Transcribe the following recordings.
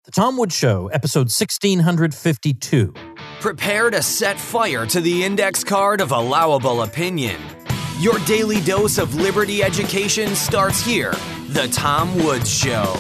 The Tom Woods Show, episode 1652. Prepare to set fire to the index card of allowable opinion. Your daily dose of liberty education starts here. The Tom Woods Show.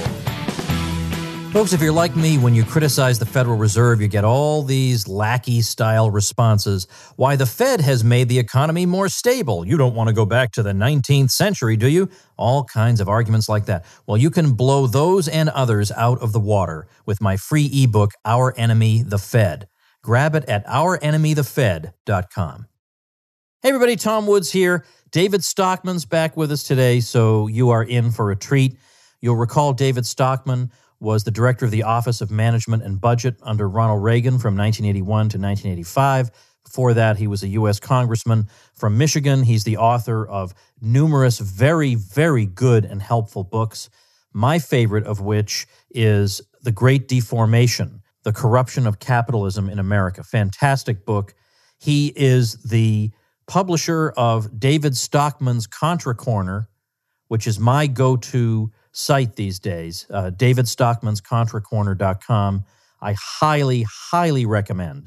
Folks, if you're like me, when you criticize the Federal Reserve, you get all these lackey-style responses. Why, the Fed has made the economy more stable. You don't want to go back to the 19th century, do you? All kinds of arguments like that. Well, you can blow those and others out of the water with my free ebook, Our Enemy, the Fed. Grab it at ourenemythefed.com. Hey, everybody, Tom Woods here. David Stockman's back with us today, so you are in for a treat. You'll recall David Stockman was the director of the Office of Management and Budget under Ronald Reagan from 1981 to 1985. Before that, he was a U.S. congressman from Michigan. He's the author of numerous very, very good and helpful books, my favorite of which is The Great Deformation, The Corruption of Capitalism in America. Fantastic book. He is the publisher of David Stockman's Contra Corner, which is my go-to site these days, David Stockman's ContraCorner.com. I highly, highly recommend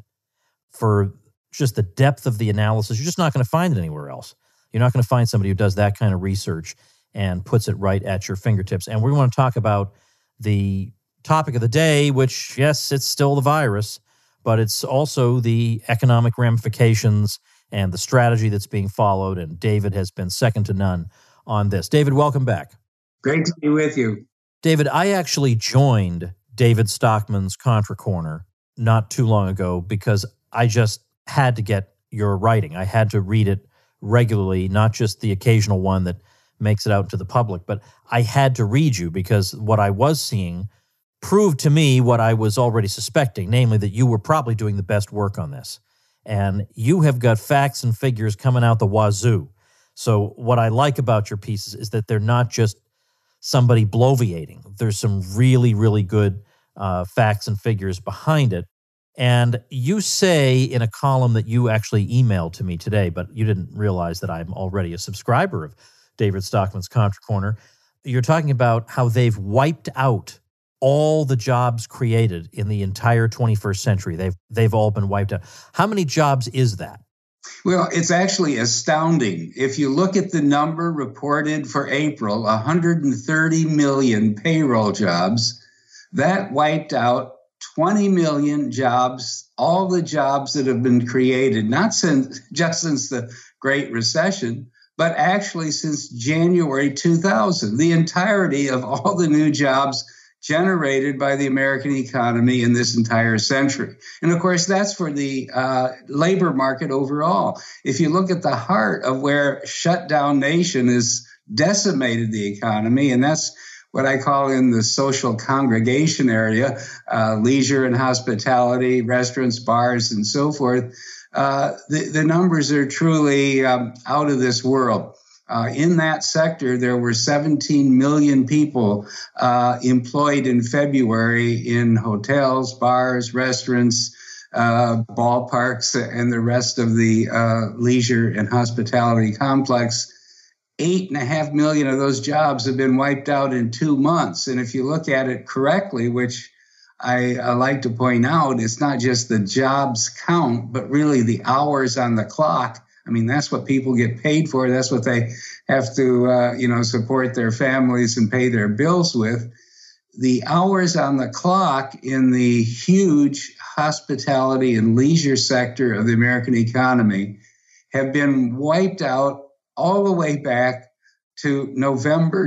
for just the depth of the analysis. You're just not going to find it anywhere else. You're not going to find somebody who does that kind of research and puts it right at your fingertips. And we want to talk about the topic of the day, which, yes, it's still the virus, but it's also the economic ramifications and the strategy that's being followed. And David has been second to none on this. David, welcome back. Great to be with you. David, I actually joined David Stockman's Contra Corner not too long ago because I just had to get your writing. I had to read it regularly, not just the occasional one that makes it out to the public, but I had to read you because what I was seeing proved to me what I was already suspecting, namely that you were probably doing the best work on this. And you have got facts and figures coming out the wazoo. So what I like about your pieces is that they're not just somebody bloviating. There's some really, really good facts and figures behind it. And you say in a column that you actually emailed to me today, but you didn't realize that I'm already a subscriber of David Stockman's Contra Corner. You're talking about how they've wiped out all the jobs created in the entire 21st century. They've all been wiped out. How many jobs is that? Well, it's actually astounding. If you look at the number reported for April, 130 million payroll jobs, that wiped out 20 million jobs, all the jobs that have been created, not just since the Great Recession, but actually since January 2000, the entirety of all the new jobs generated by the American economy in this entire century. And of course, that's for the labor market overall. If you look at the heart of where shutdown nation has decimated the economy, and that's what I call in the social congregation area, leisure and hospitality, restaurants, bars, and so forth, the numbers are truly out of this world. In that sector, there were 17 million people employed in February in hotels, bars, restaurants, ballparks, and the rest of the leisure and hospitality complex. 8.5 million of those jobs have been wiped out in 2 months. And if you look at it correctly, which I like to point out, it's not just the jobs count, but really the hours on the clock. I mean, that's what people get paid for. That's what they have to, support their families and pay their bills with. The hours on the clock in the huge hospitality and leisure sector of the American economy have been wiped out all the way back to November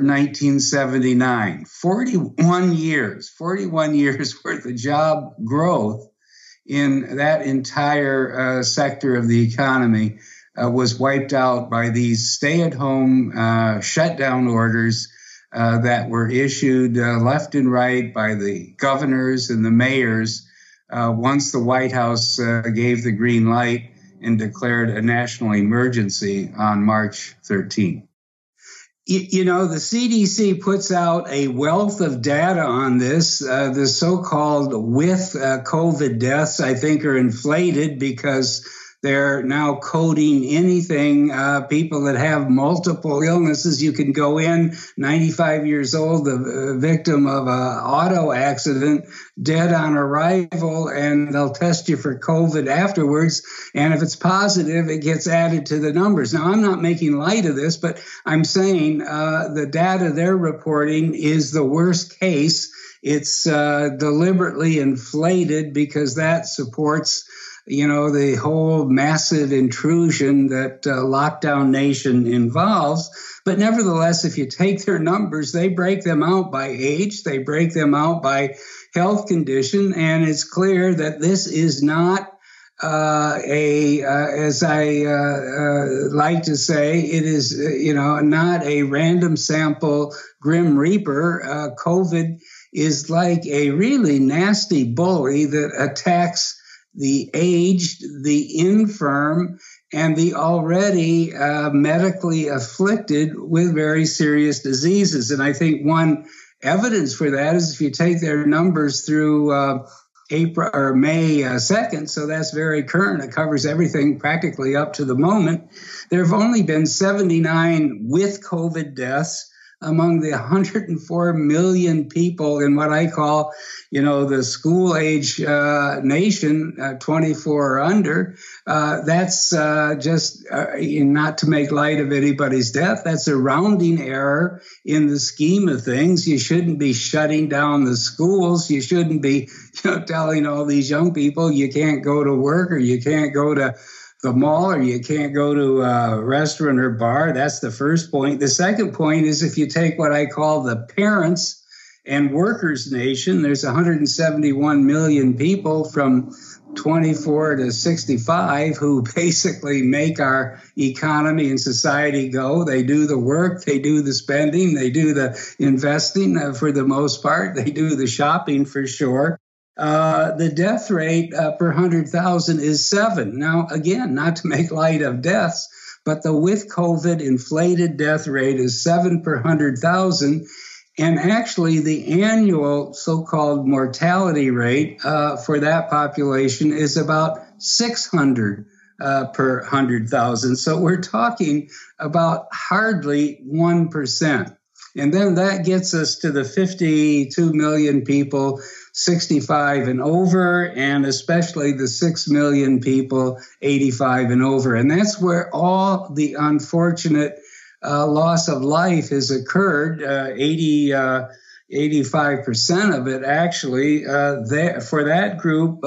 1979. 41 years worth of job growth in that entire sector of the economy was wiped out by these stay-at-home shutdown orders that were issued left and right by the governors and the mayors once the White House gave the green light and declared a national emergency on March 13th. You know, the CDC puts out a wealth of data on this. The so-called with COVID deaths, I think, are inflated because They're now coding anything. People that have multiple illnesses, you can go in 95 years old, the victim of an auto accident, dead on arrival, and they'll test you for COVID afterwards. And if it's positive, it gets added to the numbers. Now, I'm not making light of this, but I'm saying the data they're reporting is the worst case. It's deliberately inflated because that supports the whole massive intrusion that lockdown nation involves. But nevertheless, if you take their numbers, they break them out by age, they break them out by health condition, and it's clear that this is not as I like to say, it is, not a random sample Grim Reaper. COVID is like a really nasty bully that attacks the aged, the infirm, and the already medically afflicted with very serious diseases. And I think one evidence for that is if you take their numbers through April or May 2nd, so that's very current. It covers everything practically up to the moment. There have only been 79 with COVID deaths among the 104 million people in what I call, the school age nation, 24 or under. That's just not to make light of anybody's death. That's a rounding error in the scheme of things. You shouldn't be shutting down the schools. You shouldn't be, telling all these young people you can't go to work or you can't go to the mall or you can't go to a restaurant or bar. That's the first point. The second point is if you take what I call the parents and workers nation, there's 171 million people from 24 to 65 who basically make our economy and society go. They do the work, they do the spending, they do the investing for the most part, they do the shopping for sure. The death rate per 100,000 is 7. Now, again, not to make light of deaths, but the with COVID inflated death rate is 7 per 100,000. And actually, the annual so-called mortality rate for that population is about 600 per 100,000. So we're talking about hardly 1%. And then that gets us to the 52 million people 65 and over, and especially the 6 million people 85 and over. And that's where all the unfortunate loss of life has occurred, 85% of it actually. For that group,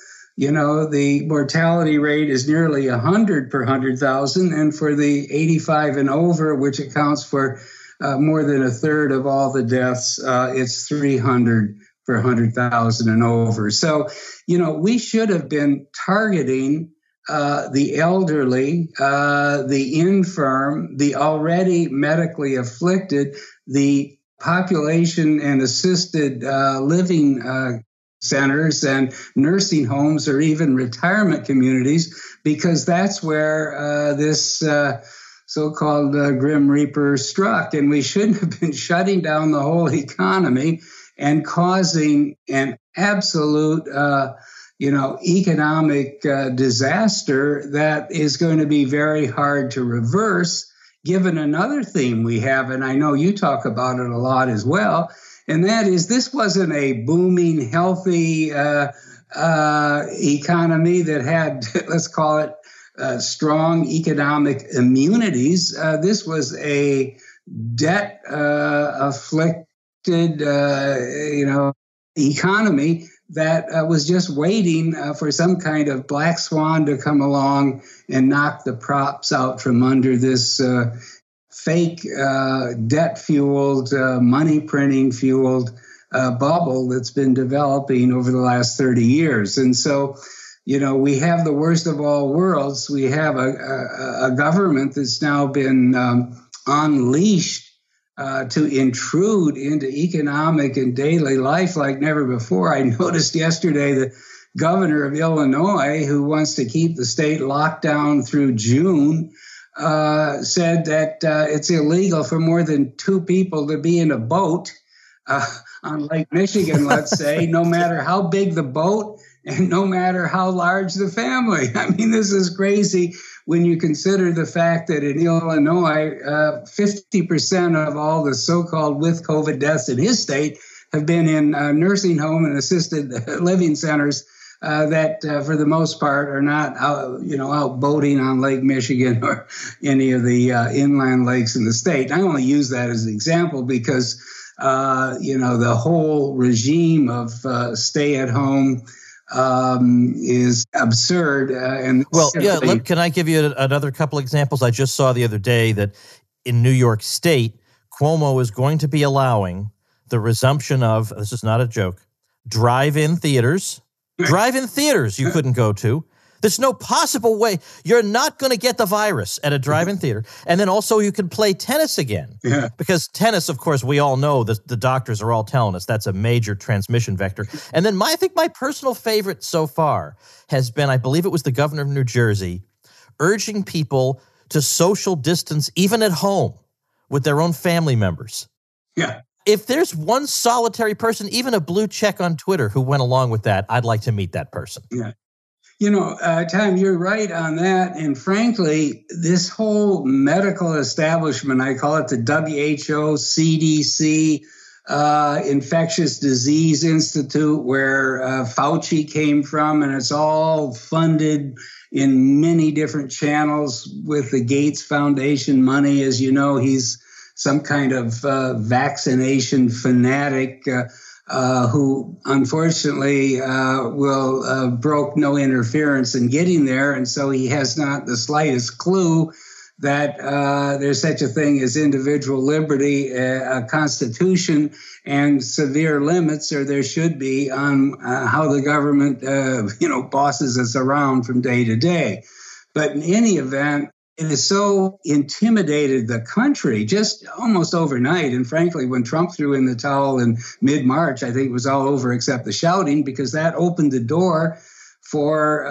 the mortality rate is nearly 100 per 100,000. And for the 85 and over, which accounts for more than a third of all the deaths, it's 300 per 100,000 and over. So, we should have been targeting the elderly, the infirm, the already medically afflicted, the population and assisted living centers and nursing homes or even retirement communities, because that's where this so-called Grim Reaper struck. And we shouldn't have been shutting down the whole economy and causing an absolute economic disaster that is going to be very hard to reverse, given another theme we have, and I know you talk about it a lot as well, and that is this wasn't a booming, healthy economy that had, let's call it, strong economic immunities. This was a debt-afflicted, economy that was just waiting for some kind of black swan to come along and knock the props out from under this fake debt-fueled, money-printing-fueled bubble that's been developing over the last 30 years. And so, we have the worst of all worlds. We have a government that's now been unleashed to intrude into economic and daily life like never before. I noticed yesterday the governor of Illinois, who wants to keep the state locked down through June, said that it's illegal for more than 2 people to be in a boat on Lake Michigan, let's say, no matter how big the boat and no matter how large the family. I mean, this is crazy when you consider the fact that in Illinois, 50% of all the so-called with COVID deaths in his state have been in nursing home and assisted living centers that, for the most part, are not out boating on Lake Michigan or any of the inland lakes in the state. I only use that as an example because the whole regime of stay-at-home is absurd. Can I give you another couple examples? I just saw the other day that in New York State, Cuomo is going to be allowing the resumption of, this is not a joke, drive-in theaters. Drive-in theaters you couldn't go to. There's no possible way. You're not going to get the virus at a drive-in theater. And then also you can play tennis again. Yeah. Because tennis, of course, we all know the doctors are all telling us that's a major transmission vector. And then I think my personal favorite so far has been, I believe it was the governor of New Jersey, urging people to social distance even at home with their own family members. Yeah. If there's one solitary person, even a blue check on Twitter who went along with that, I'd like to meet that person. Yeah. Tom, you're right on that. And frankly, this whole medical establishment, I call it the WHO, CDC, Infectious Disease Institute, where Fauci came from, and it's all funded in many different channels with the Gates Foundation money. As you know, he's some kind of vaccination fanatic who unfortunately broke no interference in getting there. And so he has not the slightest clue that there's such a thing as individual liberty, a constitution, and severe limits, or there should be, on how the government, bosses us around from day to day. But in any event, it has so intimidated the country just almost overnight. And frankly, when Trump threw in the towel in mid-March, I think it was all over except the shouting, because that opened the door for,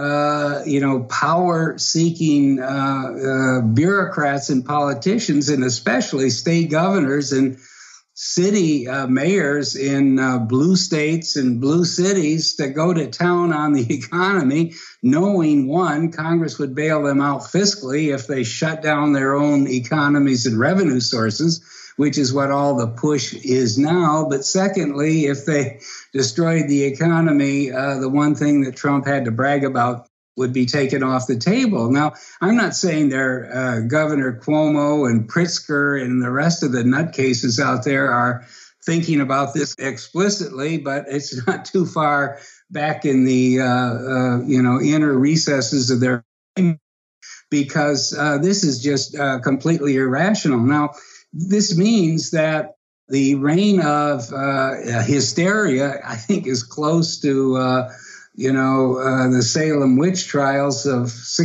power-seeking bureaucrats and politicians, and especially state governors and city mayors in blue states and blue cities to go to town on the economy, knowing, one, Congress would bail them out fiscally if they shut down their own economies and revenue sources, which is what all the push is now. But secondly, if they destroyed the economy, the one thing that Trump had to brag about would be taken off the table. Now, I'm not saying Governor Cuomo and Pritzker and the rest of the nutcases out there are thinking about this explicitly, but it's not too far back in the inner recesses of their mind, because this is just completely irrational. Now, this means that the reign of hysteria, I think, is close to the Salem witch trials of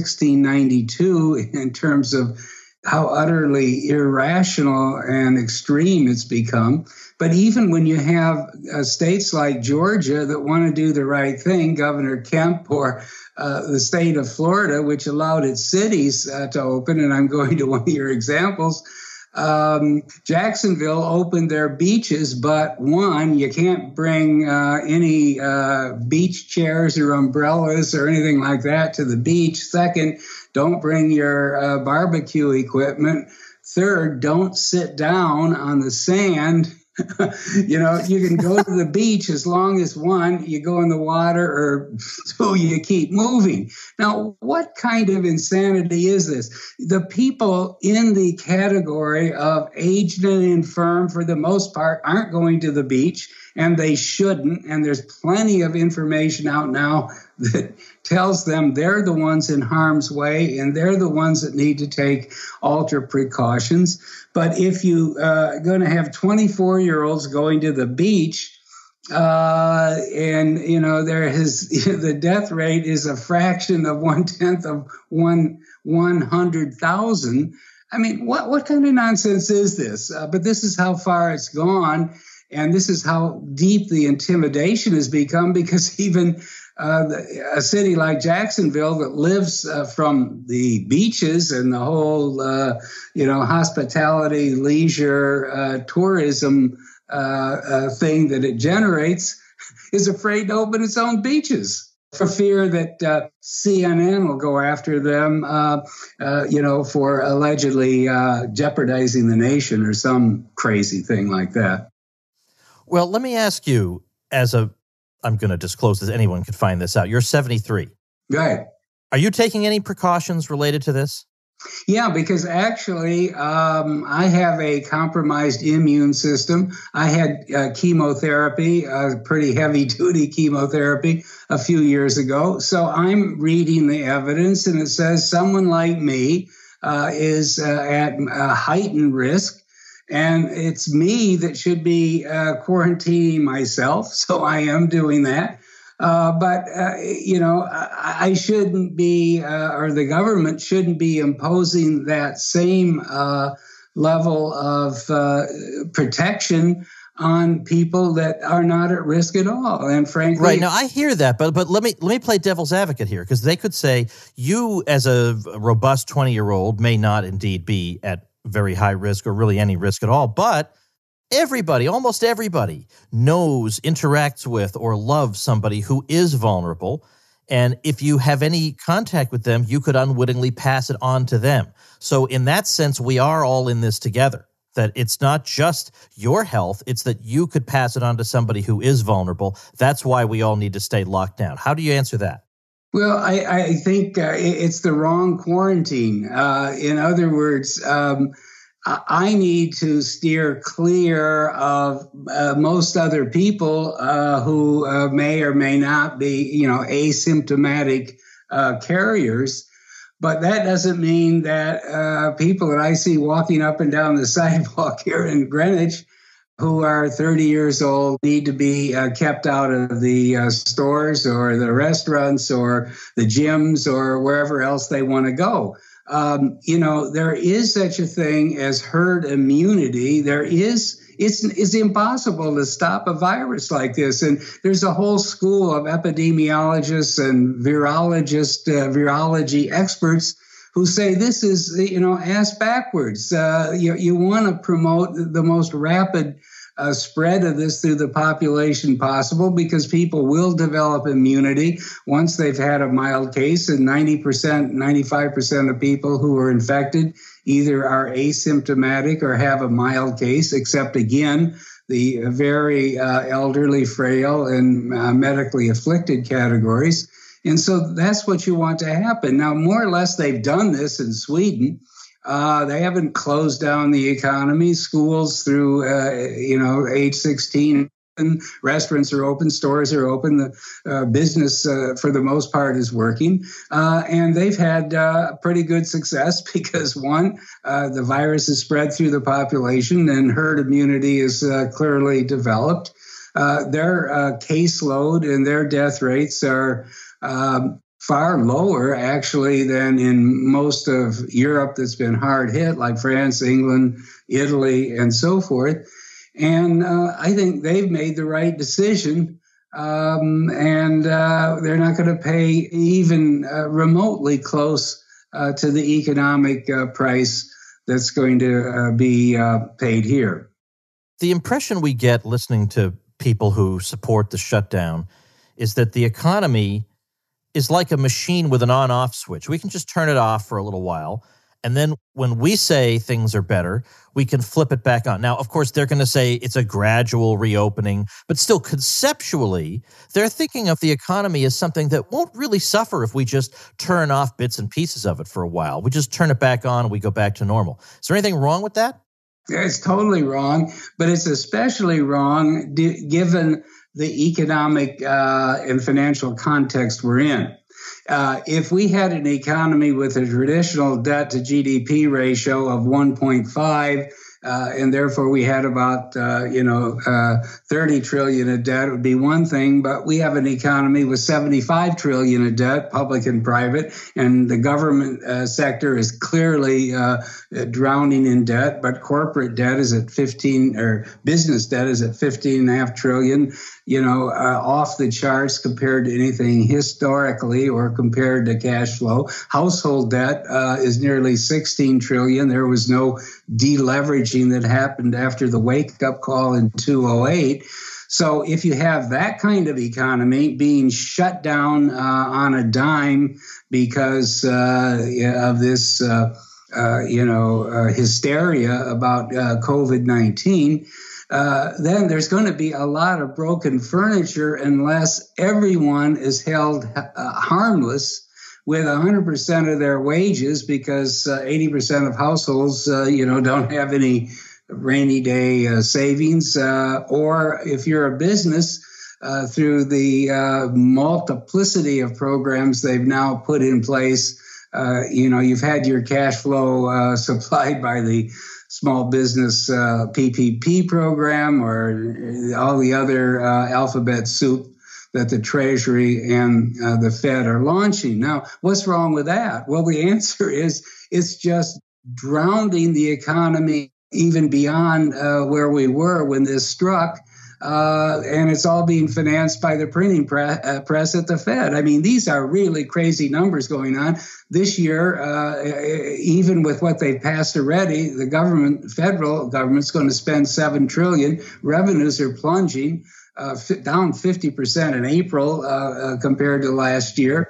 1692 in terms of how utterly irrational and extreme it's become. But even when you have states like Georgia that want to do the right thing, Governor Kemp, or the state of Florida, which allowed its cities to open, and I'm going to one of your examples, Jacksonville opened their beaches, but one, you can't bring any beach chairs or umbrellas or anything like that to the beach. Second, don't bring your barbecue equipment. Third, don't sit down on the sand. You can go to the beach as long as, one, you go in the water, or two, you keep moving. Now, what kind of insanity is this? The people in the category of aged and infirm, for the most part, aren't going to the beach, and they shouldn't. And there's plenty of information out now that tells them they're the ones in harm's way, and they're the ones that need to take ultra precautions. But if you are going to have 24-year-olds going to the beach, and the death rate is a fraction of 1/10 of 100,000. I mean, what kind of nonsense is this? But this is how far it's gone, and this is how deep the intimidation has become, because even a city like Jacksonville that lives from the beaches and the whole, hospitality, leisure, tourism thing that it generates, is afraid to open its own beaches. for fear that CNN will go after them, for allegedly jeopardizing the nation or some crazy thing like that. Well, let me ask you, I'm going to disclose this, anyone could find this out. You're 73. Right. Are you taking any precautions related to this? Yeah, because actually I have a compromised immune system. I had chemotherapy, pretty heavy-duty chemotherapy a few years ago. So I'm reading the evidence, and it says someone like me is at heightened risk. And it's me that should be quarantining myself. So I am doing that. But I shouldn't be, or the government shouldn't be imposing that same level of protection on people that are not at risk at all. And frankly, right. Now I hear that, but let me play devil's advocate here, because they could say you, as a robust 20-year-old, may not indeed be at very high risk or really any risk at all, but everybody, almost everybody, knows, interacts with, or loves somebody who is vulnerable. And if you have any contact with them, you could unwittingly pass it on to them. So in that sense, we are all in this together, that it's not just your health, it's that you could pass it on to somebody who is vulnerable. That's why we all need to stay locked down. How do you answer that? Well, I think it's the wrong quarantine. In other words, I need to steer clear of most other people who may or may not be, asymptomatic carriers. But that doesn't mean that people that I see walking up and down the sidewalk here in Greenwich who are 30 years old need to be kept out of the stores or the restaurants or the gyms or wherever else they want to go. There is such a thing as herd immunity. It's impossible to stop a virus like this. And there's a whole school of epidemiologists and virology experts who say this is, ass backwards. You want to promote the most rapid spread of this through the population possible, because people will develop immunity once they've had a mild case, and 90%, 95% of people who are infected either are asymptomatic or have a mild case, except again, the very elderly, frail, and medically afflicted categories. And so that's what you want to happen. Now, more or less, they've done this in Sweden. They haven't closed down the economy. Schools through, age 16, and restaurants are open, stores are open. The business, for the most part, is working. And they've had pretty good success because, one, the virus is spread through the population and herd immunity is clearly developed. Their caseload and their death rates are far lower, actually, than in most of Europe that's been hard hit, like France, England, Italy, and so forth. And I think they've made the right decision, and they're not going to pay even remotely close to the economic price that's going to be paid here. The impression we get listening to people who support the shutdown is that the economy is like a machine with an on-off switch. We can just turn it off for a little while, and then when we say things are better, we can flip it back on. Now, of course, they're going to say it's a gradual reopening, but still conceptually, they're thinking of the economy as something that won't really suffer if we just turn off bits and pieces of it for a while. We just turn it back on and we go back to normal. Is there anything wrong with that? It's totally wrong, but it's especially wrong given the economic and financial context we're in. If we had an economy with a traditional debt to GDP ratio of 1.5, and therefore we had about 30 trillion of debt, it would be one thing. But we have an economy with 75 trillion of debt, public and private, and the government sector is clearly drowning in debt. But corporate debt is at 15, or business debt is at 15.5 trillion. Off the charts compared to anything historically or compared to cash flow. Household debt is nearly 16 trillion. There was no deleveraging that happened after the wake-up call in 2008. So if you have that kind of economy being shut down on a dime because of this, hysteria about COVID-19, then there's going to be a lot of broken furniture unless everyone is held harmless with 100% of their wages, because 80% of households, don't have any rainy day savings, or if you're a business, through the multiplicity of programs they've now put in place, you've had your cash flow supplied by the small business PPP program or all the other alphabet soup that the Treasury and the Fed are launching. Now, what's wrong with that? Well, the answer is it's just drowning the economy even beyond where we were when this struck. And it's all being financed by the printing press at the Fed. I mean, these are really crazy numbers going on. This year, even with what they've passed already, the federal government's going to spend $7 trillion. Revenues are plunging. Down 50% in April compared to last year.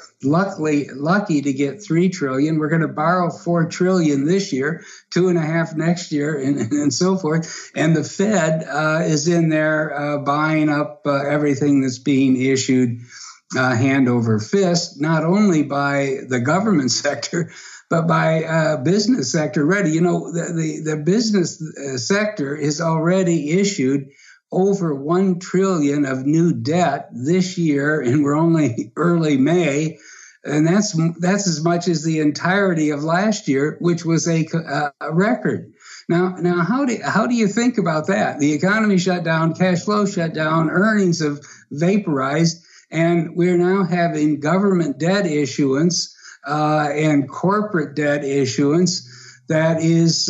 Lucky to get $3 trillion. We're going to borrow $4 trillion this year, $2.5 next year, and so forth. And the Fed is in there buying up everything that's being issued hand over fist, not only by the government sector, but by business sector already. The business sector is already issued over $1 trillion of new debt this year, and we're only early May, and that's as much as the entirety of last year, which was a record. Now, how do you think about that? The economy shut down, cash flow shut down, earnings have vaporized, and we're now having government debt issuance and corporate debt issuance that is,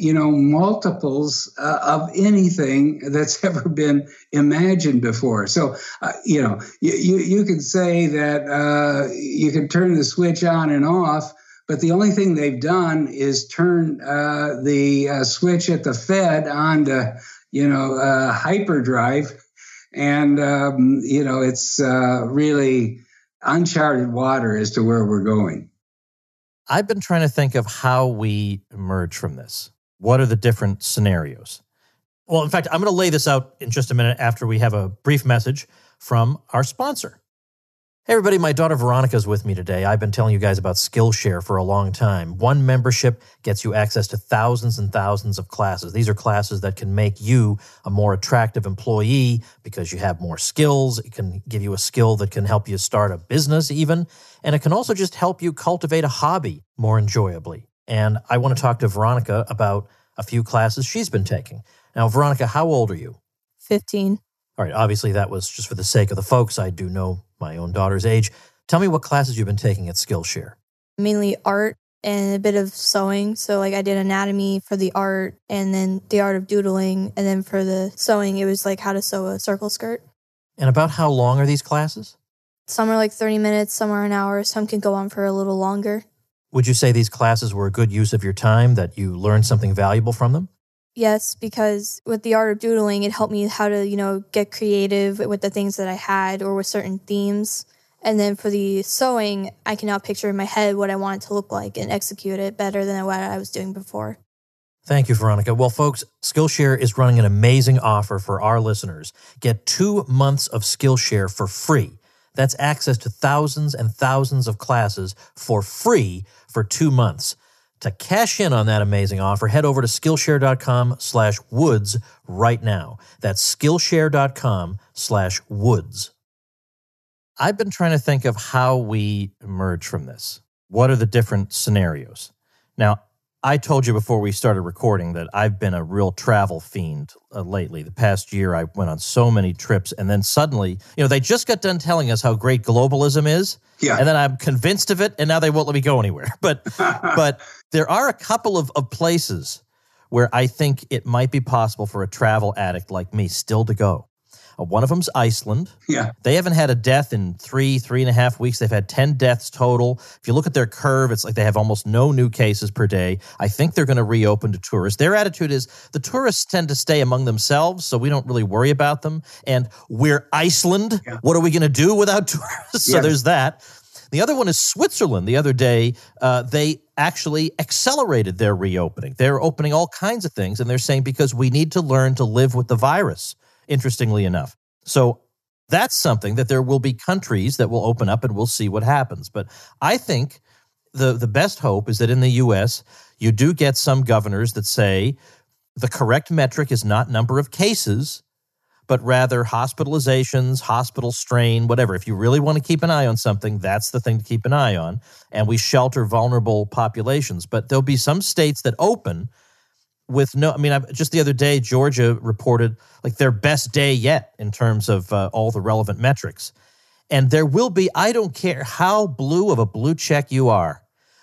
multiples of anything that's ever been imagined before. So, you could say that you can turn the switch on and off, but the only thing they've done is turn the switch at the Fed on to, hyperdrive. And, it's really uncharted water as to where we're going. I've been trying to think of how we emerge from this. What are the different scenarios? Well, in fact, I'm going to lay this out in just a minute after we have a brief message from our sponsor. Hey, everybody, my daughter Veronica is with me today. I've been telling you guys about Skillshare for a long time. One membership gets you access to thousands and thousands of classes. These are classes that can make you a more attractive employee because you have more skills. It can give you a skill that can help you start a business even. And it can also just help you cultivate a hobby more enjoyably. And I want to talk to Veronica about a few classes she's been taking. Now, Veronica, how old are you? 15. All right, obviously that was just for the sake of the folks. I do know my own daughter's age. Tell me what classes you've been taking at Skillshare. Mainly art and a bit of sewing. So I did anatomy for the art and then the art of doodling. And then for the sewing, it was how to sew a circle skirt. And about how long are these classes? Some are 30 minutes, some are an hour, some can go on for a little longer. Would you say these classes were a good use of your time, that you learned something valuable from them? Yes, because with the art of doodling, it helped me how to, get creative with the things that I had or with certain themes. And then for the sewing, I can now picture in my head what I want it to look like and execute it better than what I was doing before. Thank you, Veronica. Well, folks, Skillshare is running an amazing offer for our listeners. Get 2 months of Skillshare for free. That's access to thousands and thousands of classes for free for 2 months. To cash in on that amazing offer, head over to Skillshare.com/woods right now. That's Skillshare.com/woods. I've been trying to think of how we emerge from this. What are the different scenarios? Now, I told you before we started recording that I've been a real travel fiend lately. The past year, I went on so many trips, and then suddenly, they just got done telling us how great globalism is, and then I'm convinced of it, and now they won't let me go anywhere. But there are a couple of places where I think it might be possible for a travel addict like me still to go. One of them's Iceland. Yeah. They haven't had a death in 3.5 weeks. They've had 10 deaths total. If you look at their curve, it's like they have almost no new cases per day. I think they're going to reopen to tourists. Their attitude is the tourists tend to stay among themselves, so we don't really worry about them. And we're Iceland. Yeah. What are we going to do without tourists? So there's that. The other one is Switzerland. The other day, they actually accelerated their reopening. They're opening all kinds of things, and they're saying because we need to learn to live with the virus, interestingly enough. So that's something that there will be countries that will open up, and we'll see what happens. But I think the best hope is that in the U.S., you do get some governors that say the correct metric is not number of cases, but rather hospitalizations, hospital strain, whatever. If you really want to keep an eye on something, that's the thing to keep an eye on. And we shelter vulnerable populations. But there'll be some states that open with just the other day, Georgia reported like their best day yet in terms of all the relevant metrics. And there will be, I don't care how blue of a blue check you are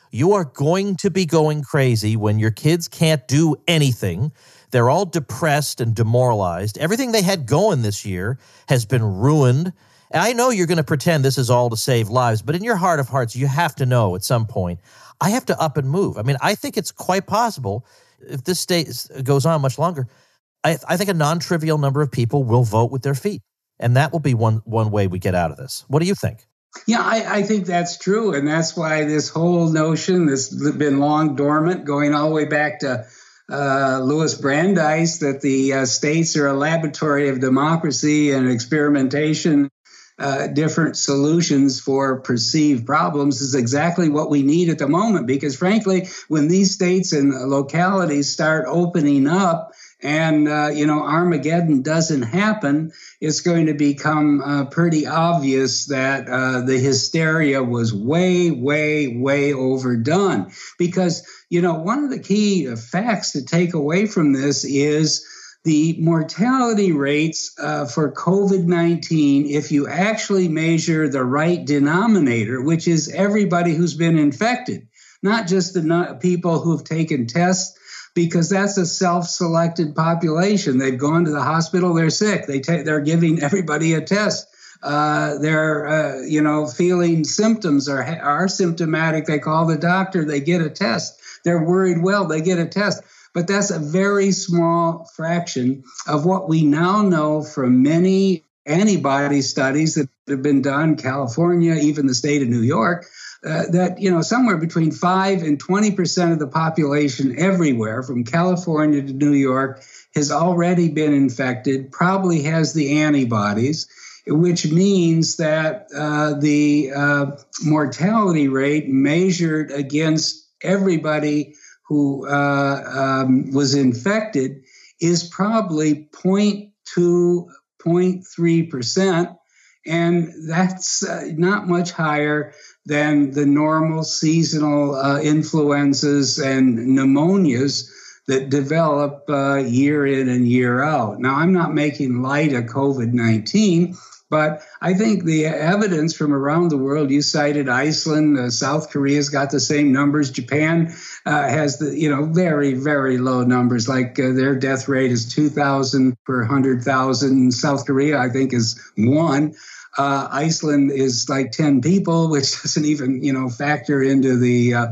going to be going crazy when your kids can't do anything. They're all depressed and demoralized. Everything they had going this year has been ruined. And I know you're going to pretend this is all to save lives, but in your heart of hearts, you have to know at some point, I have to up and move. I mean, I think it's quite possible if this state goes on much longer, I think a non-trivial number of people will vote with their feet. And that will be one way we get out of this. What do you think? Yeah, I think that's true. And that's why this whole notion that's been long dormant, going all the way back to Louis Brandeis, that the states are a laboratory of democracy and experimentation, different solutions for perceived problems is exactly what we need at the moment. Because frankly, when these states and localities start opening up and, Armageddon doesn't happen, it's going to become pretty obvious that the hysteria was way, way, way overdone. Because, one of the key facts to take away from this is the mortality rates for COVID-19, if you actually measure the right denominator, which is everybody who's been infected, not just the people who've taken tests, because that's a self-selected population. They've gone to the hospital, they're sick. They're giving everybody a test. They're feeling symptoms or are symptomatic. They call the doctor, they get a test. They're worried, they get a test. But that's a very small fraction of what we now know from many antibody studies that have been done, California, even the state of New York, that, somewhere between 5 and 20% of the population everywhere, from California to New York, has already been infected, probably has the antibodies, which means that the mortality rate measured against everybody who was infected is probably 0.2, 0.3%. And that's not much higher than the normal seasonal influenzas and pneumonias that develop year in and year out. Now, I'm not making light of COVID-19, but I think the evidence from around the world, you cited Iceland, South Korea's got the same numbers. Japan has the, very, very low numbers, like their death rate is 2,000 per 100,000. South Korea, I think, is 1. Iceland is like 10 people, which doesn't even, factor into the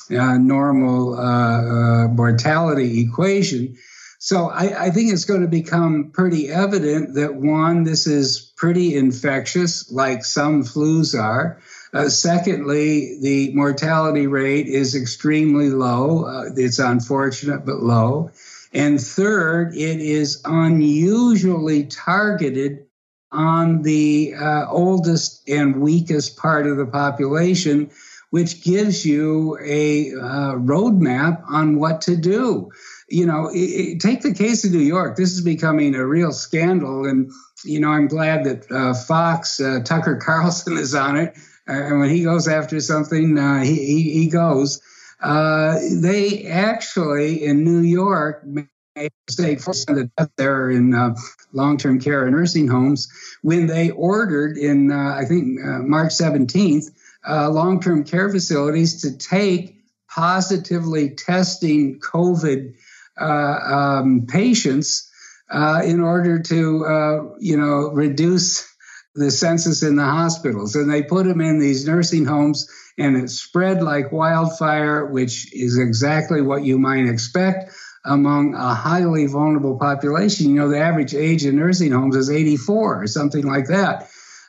normal mortality equation. So I think it's going to become pretty evident that, one, this is pretty infectious, like some flus are. Secondly, the mortality rate is extremely low. It's unfortunate, but low. And third, it is unusually targeted on the oldest and weakest part of the population, which gives you a roadmap on what to do. Take the case of New York. This is becoming a real scandal. And, I'm glad that Fox, Tucker Carlson is on it. And when he goes after something, he goes. They actually, in New York, made a mistake for the death there in long-term care and nursing homes when they ordered in, March 17th, long-term care facilities to take positively testing COVID patients in order to, reduce the census in the hospitals. And they put them in these nursing homes, and it spread like wildfire, which is exactly what you might expect among a highly vulnerable population. The average age in nursing homes is 84 or something like that.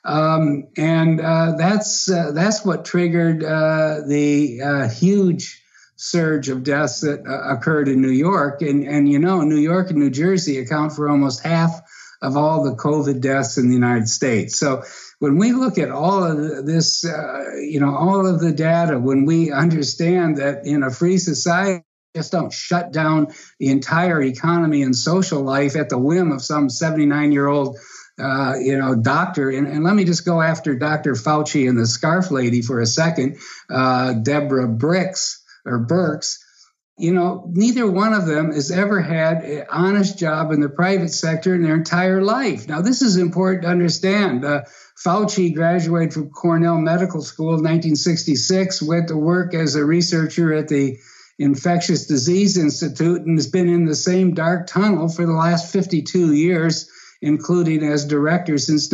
That's what triggered the huge surge of deaths that occurred in New York. And New York and New Jersey account for almost half of all the COVID deaths in the United States. So when we look at all of this, all of the data, when we understand that in a free society, just don't shut down the entire economy and social life at the whim of some 79-year-old doctor. And let me just go after Dr. Fauci and the scarf lady for a second, Deborah Birx. Neither one of them has ever had an honest job in the private sector in their entire life. Now, this is important to understand. Fauci graduated from Cornell Medical School in 1966, went to work as a researcher at the Infectious Disease Institute, and has been in the same dark tunnel for the last 52 years, including as director since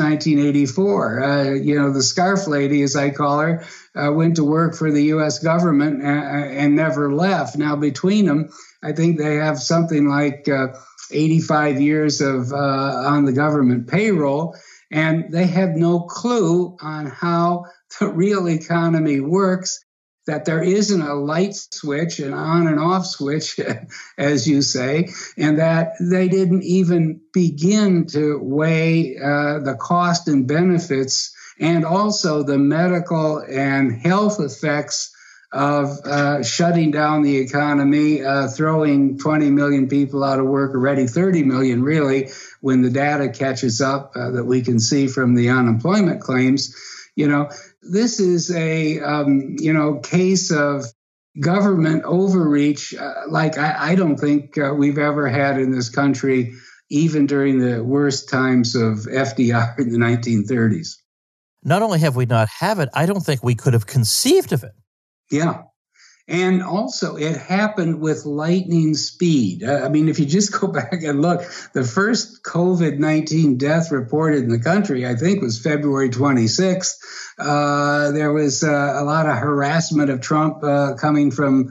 1984. The scarf lady, as I call her, went to work for the U.S. government and never left. Now, between them, I think they have something like 85 years of on the government payroll, and they have no clue on how the real economy works, that there isn't a light switch, an on and off switch, as you say, and that they didn't even begin to weigh the cost and benefits and also the medical and health effects of shutting down the economy, throwing 20 million people out of work, already 30 million really, when the data catches up that we can see from the unemployment claims. This is a, case of government overreach like I don't think we've ever had in this country, even during the worst times of FDR in the 1930s. Not only have we not had it, I don't think we could have conceived of it. Yeah. And also, it happened with lightning speed. If you just go back and look, the first COVID-19 death reported in the country, I think, was February 26th. There was a lot of harassment of Trump coming from,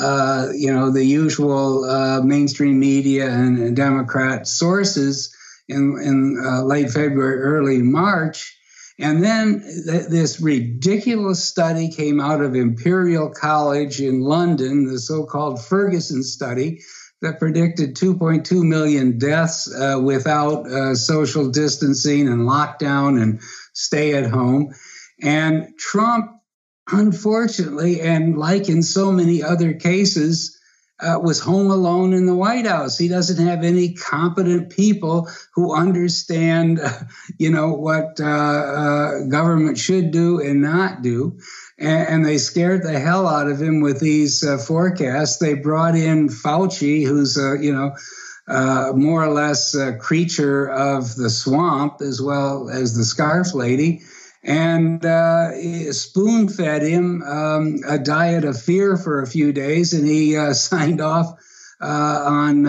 the usual mainstream media and Democrat sources in late February, early March. And then this ridiculous study came out of Imperial College in London, the so-called Ferguson study, that predicted 2.2 million deaths without social distancing and lockdown and stay at home. And Trump, unfortunately, and like in so many other cases, was home alone in the White House. He doesn't have any competent people who understand, what government should do and not do. And they scared the hell out of him with these forecasts. They brought in Fauci, who's, more or less a creature of the swamp, as well as the scarf lady, and spoon-fed him a diet of fear for a few days, and he signed off on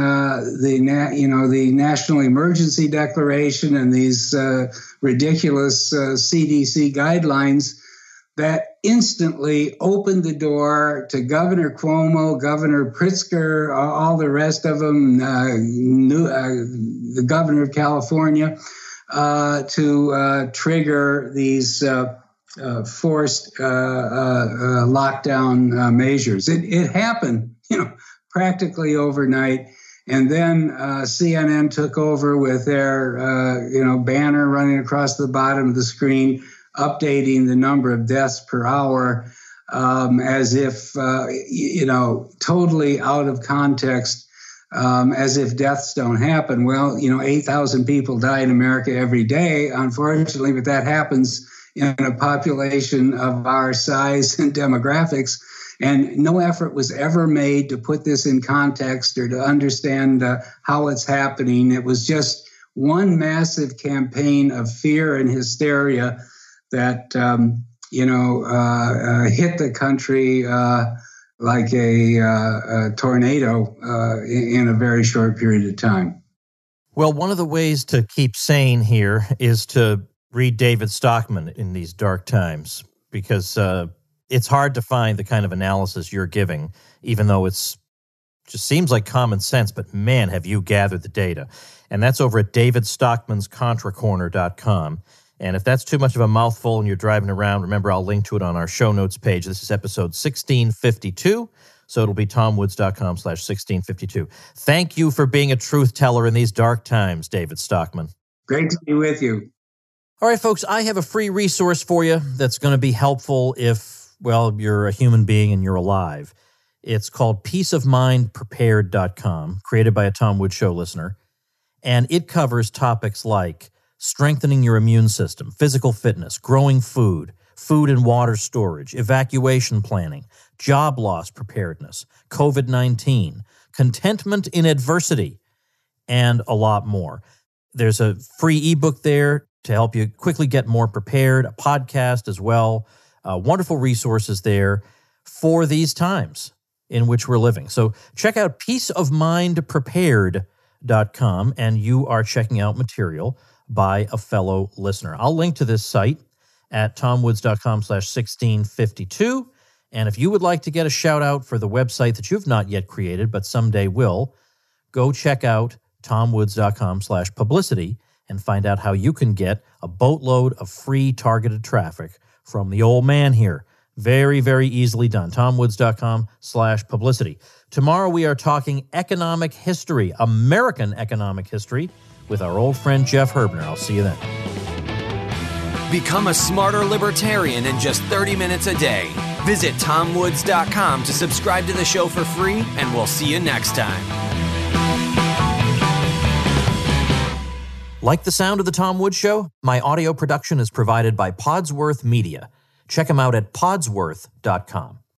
the National Emergency Declaration and these ridiculous CDC guidelines that instantly opened the door to Governor Cuomo, Governor Pritzker, all the rest of them, the governor of California, to trigger these forced lockdown measures. It happened, practically overnight. And then CNN took over with their, banner running across the bottom of the screen, updating the number of deaths per hour, as if, totally out of context. As if deaths don't happen. Well, 8,000 people die in America every day, unfortunately, but that happens in a population of our size and demographics. And no effort was ever made to put this in context or to understand how it's happening. It was just one massive campaign of fear and hysteria that, hit the country like a tornado in a very short period of time. Well, one of the ways to keep sane here is to read David Stockman in these dark times, because it's hard to find the kind of analysis you're giving, even though it's just seems like common sense, but man, have you gathered the data. And that's over at davidstockmanscontracorner.com. And if that's too much of a mouthful and you're driving around, remember, I'll link to it on our show notes page. This is episode 1652. So it'll be tomwoods.com/1652. Thank you for being a truth teller in these dark times, David Stockman. Great to be with you. All right, folks, I have a free resource for you that's going to be helpful if, well, you're a human being and you're alive. It's called peaceofmindprepared.com, created by a Tom Woods Show listener. And it covers topics like strengthening your immune system, physical fitness, growing food, food and water storage, evacuation planning, job loss preparedness, COVID-19, contentment in adversity, and a lot more. There's a free ebook there to help you quickly get more prepared, a podcast as well, wonderful resources there for these times in which we're living. So check out peaceofmindprepared.com, and you are checking out material by a fellow listener. I'll link to this site at tomwoods.com/1652. And if you would like to get a shout out for the website that you've not yet created, but someday will, go check out tomwoods.com/publicity and find out how you can get a boatload of free targeted traffic from the old man here. Very, very easily done. tomwoods.com/publicity. Tomorrow we are talking economic history, American economic history, with our old friend Jeff Herbner. I'll see you then. Become a smarter libertarian in just 30 minutes a day. Visit tomwoods.com to subscribe to the show for free, and we'll see you next time. Like the sound of the Tom Woods Show? My audio production is provided by Podsworth Media. Check them out at podsworth.com.